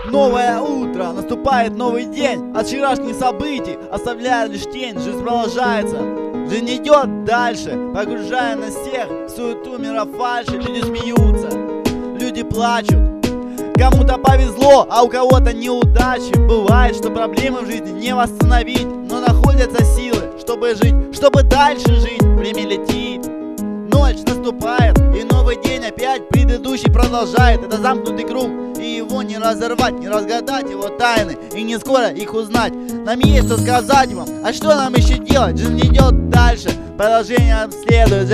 Новое утро, наступает новый день. От вчерашних событий оставляет лишь тень. Жизнь продолжается, жизнь идет дальше, погружая нас всех в суету мира фальши. Люди смеются, люди плачут. Кому-то повезло, а у кого-то неудачи. Бывает, что проблемы в жизни не восстановить, но находятся силы, чтобы жить, чтобы дальше жить. Время летит, ночь наступает, и новый день опять предыдущий продолжает. Это замкнутый круг, и его не разорвать, не разгадать его тайны, и не скоро их узнать. Нам есть что сказать вам, а что нам еще делать? Жизнь идет дальше, продолжение следует.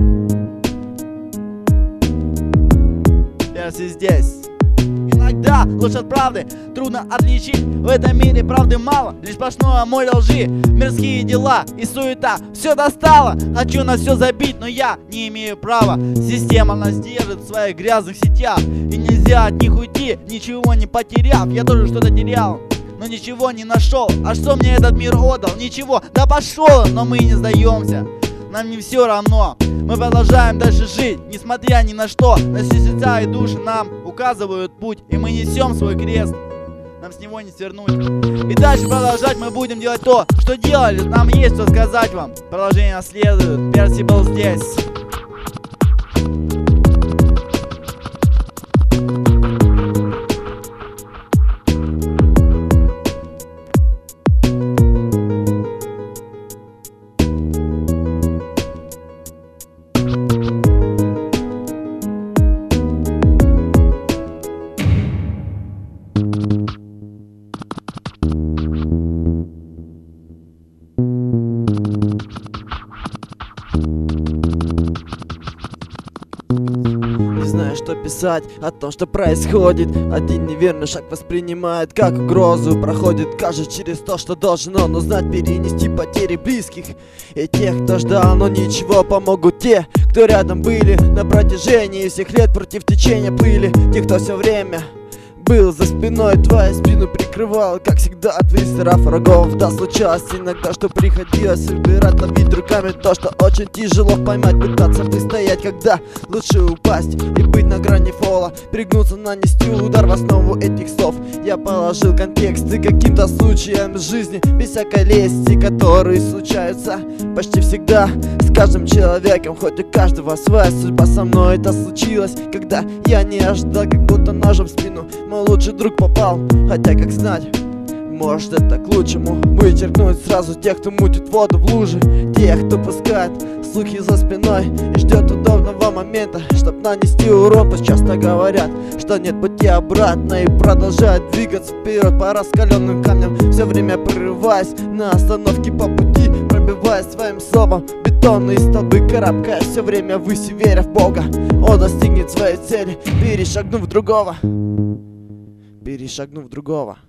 Перси здесь. Иногда ложь от правды трудно отличить. В этом мире правды мало, лишь сплошное море лжи. Мирские дела и суета все достало. Хочу на все забить, но я не имею права. Система нас держит в своих грязных сетях, и нельзя от них уйти, ничего не потеряв. Я тоже что-то терял, но ничего не нашел. А что мне этот мир отдал? Ничего, да пошел. Но мы не сдаемся, нам не все равно. Мы продолжаем дальше жить, несмотря ни на что. Наши сердца и души нам указывают путь, и мы несем свой крест, нам с него не свернуть. И дальше продолжать мы будем делать то, что делали. Нам есть что сказать вам, продолжение следует. Перси был здесь. Не знаю, что писать о том, что происходит. Один неверный шаг воспринимает как угрозу. Проходит каждый через то, что должен он узнать. Перенести потери близких и тех, кто ждал, но ничего. Помогут те, кто рядом были на протяжении всех лет, против течения плыли. Те, кто все время был за спиной, твою спину прикрывал, как всегда, от выстрелов врагов. Да, случалось иногда, что приходилось выбирать, ловить руками то, что очень тяжело поймать, пытаться выстоять, когда лучше упасть и быть на грани фола, пригнуться, нанести удар. В основу этих слов я положил контексты каким-то случаям жизни, без всякой лести, которые случаются почти всегда с каждым человеком. Хоть у каждого своя судьба, со мной это случилось, когда я не ожидал, как будто ножом в спину мой лучший друг попал. Хотя как знать, может это к лучшему, вычеркнуть сразу тех, кто мутит воду в луже, тех, кто пускает слухи за спиной и ждет удобного момента, чтоб нанести урон. Пусть часто говорят, что нет пути обратно, и продолжают двигаться вперед по раскаленным камням, все время прерываясь на остановке по пути, пробивая своим словом бетонные столбы, карабкаясь все время ввысь, веря в Бога. Он достигнет своей цели, перешагнув другого.